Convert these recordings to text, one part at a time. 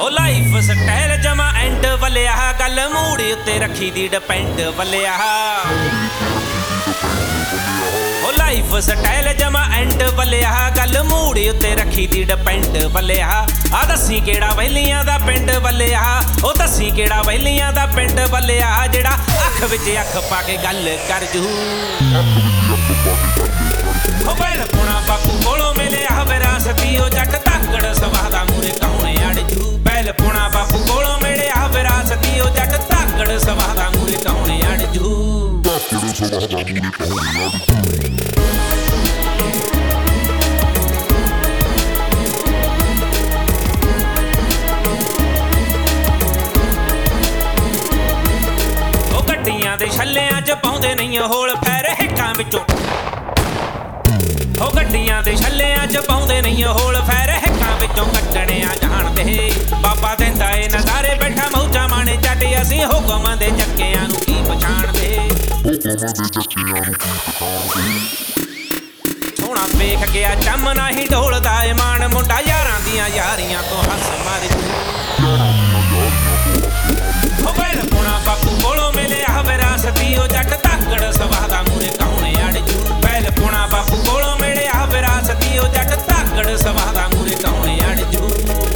ओ life style जमा end वलिया गल मूड़ी उत्ते रखी दी डिपेंड वलिया ओ लाइफ स्टाइल जमा एंड वलिया गल मूड़ी उत्ते रखी दी डिपेंड वलिया आ दसी केड़ा वैलियां दा पिंड वलिया ओ दसी केड़ा वैलियां दा पिंड वलिया जेड़ा अख विच अख पा के गल कर जू ओ बैल पुणा बापू कोलों मिलिया विरासती ओ जट धाकड़ सवादा मूरे कौणे अड़जू बैल पुणा बापू कोलों मिलिया विरासती ओ जट धाकड़ सवादा मूरे कौणे अड़जू दे छल्लियां च पाउंदे नहीं होल फैर हिक्कां विचों हो गड्डियां दे छल्लियां च पाउंदे नहीं होल फैर हिक्कां विचों कट्टणे आ जाणदे बाबा दिंदा ए नज़ारे बैठा मौजा माणे जट असीं हुकम दे चक्कियां नूं की पछाणदे सोहणा वेख गया चम नाही ढोलदा ए मान मुंडा यारां दियां यारियां तो हस मार ओ बैल पुणा बापू कोलों मिलिया विरासती ओ जट धाकड़ सवादा मूरे कौणे अड़जू बैल पुणा बापू कोलों मिलिया विरासती ओ जट धाकड़ सवादा मूरे कौणे अड़जू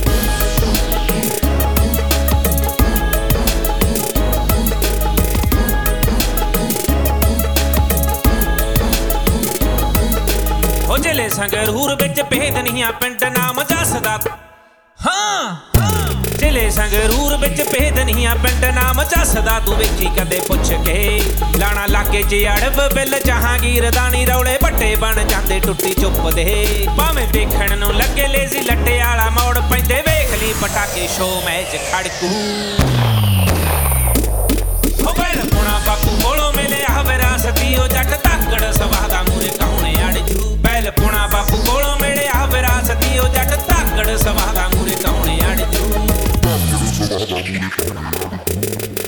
ओ जिले संगरूर विच भेद नहीं आ पिंड नाम दसदा हाँ जिले संगरूर विच भेद नहीं आ पिंड नाम दसदा तू वेखी कदे पुछ के लाणा लागे च अड़ब बिल जहांगीर दानी रौले बट्टे बन जांदे टुट्टी चुप दे भावें देखण नूं लगे लेजी लट्टे आला मोड़ पैंदे वेख ली पटाके शो मैच खड़कू ओ बैल पुणा बापू कोलों मिलिया विरासती ओ जट धाकड़ सवादा मूरे कौणे अड़जू बैल पुणा बापू कोलों मिलिया विरासती ओ जट धाकड़ सवादा मूरे कौणे अड़जू